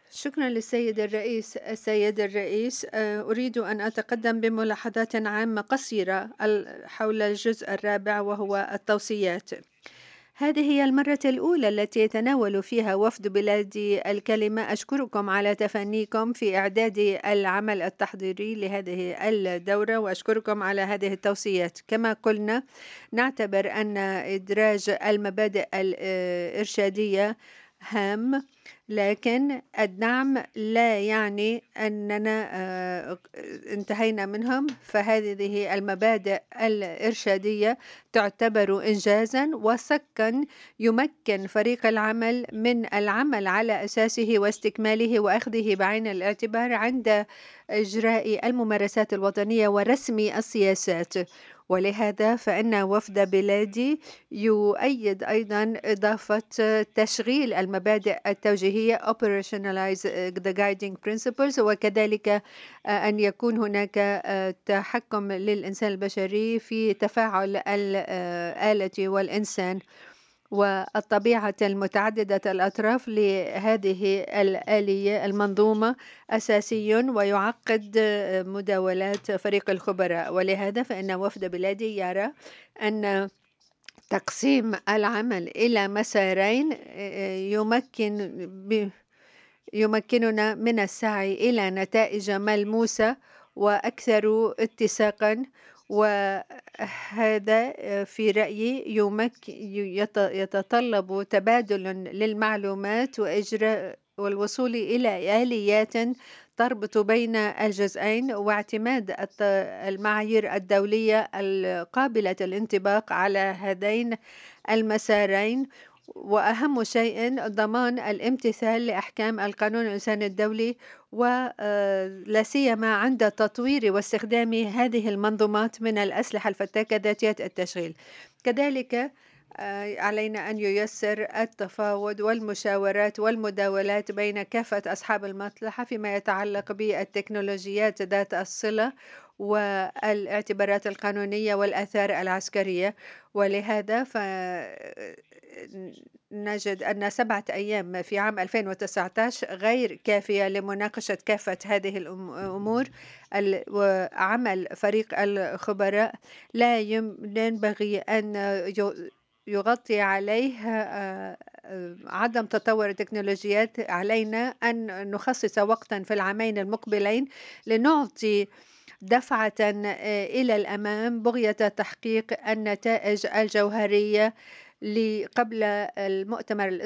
شكرا للسيد الرئيس. السيد الرئيس، أريد أن أتقدم بملاحظات عامة قصيرة حول الجزء الرابع وهو التوصيات. هذه هي المرة الأولى التي يتناول فيها وفد بلادي الكلمة. أشكركم على تفانيكم في إعداد العمل التحضيري لهذه الدورة، وأشكركم على هذه التوصيات. كما قلنا، نعتبر أن إدراج المبادئ الإرشادية هام، لكن الدعم لا يعني أننا انتهينا منهم. فهذه المبادئ الإرشادية تعتبر إنجازا وسكا يمكن فريق العمل من العمل على أساسه واستكماله وأخذه بعين الاعتبار عند إجراء الممارسات الوطنية ورسم السياسات. ولهذا فإن وفد بلادي يؤيد أيضا إضافة تشغيل المبادئ التوجيهية operationalize the guiding principles، وكذلك أن يكون هناك تحكم للإنسان البشري في تفاعل الآلة والإنسان، والطبيعة المتعددة الأطراف لهذه الآلية المنظومة أساسي ويعقد مداولات فريق الخبراء. ولهذا فإن وفد بلادي يرى أن تقسيم العمل إلى مسارين يمكننا من السعي إلى نتائج ملموسة وأكثر اتساقا. وهذا في رأيي يتطلب تبادل للمعلومات وإجراء والوصول إلى آليات تربط بين الجزئين، واعتماد المعايير الدولية القابلة للانطباق على هذين المسارين. وأهم شيء ضمان الامتثال لأحكام القانون الإنساني الدولي، ولا سيما عند تطوير واستخدام هذه المنظومات من الأسلحة الفتاكة ذاتية التشغيل. كذلك علينا أن ييسر التفاوض والمشاورات والمداولات بين كافة أصحاب المصلحة فيما يتعلق بالتكنولوجيات ذات الصلة والاعتبارات القانونية والآثار العسكرية. ولهذا نجد أن 7 أيام في عام 2019 غير كافية لمناقشة كافة هذه الأمور. وعمل فريق الخبراء لا ينبغي أن يغطي عليه عدم تطور التكنولوجيات. علينا أن نخصص وقتا في العامين المقبلين لنعطي دفعة إلى الأمام بغية تحقيق النتائج الجوهرية قبل المؤتمر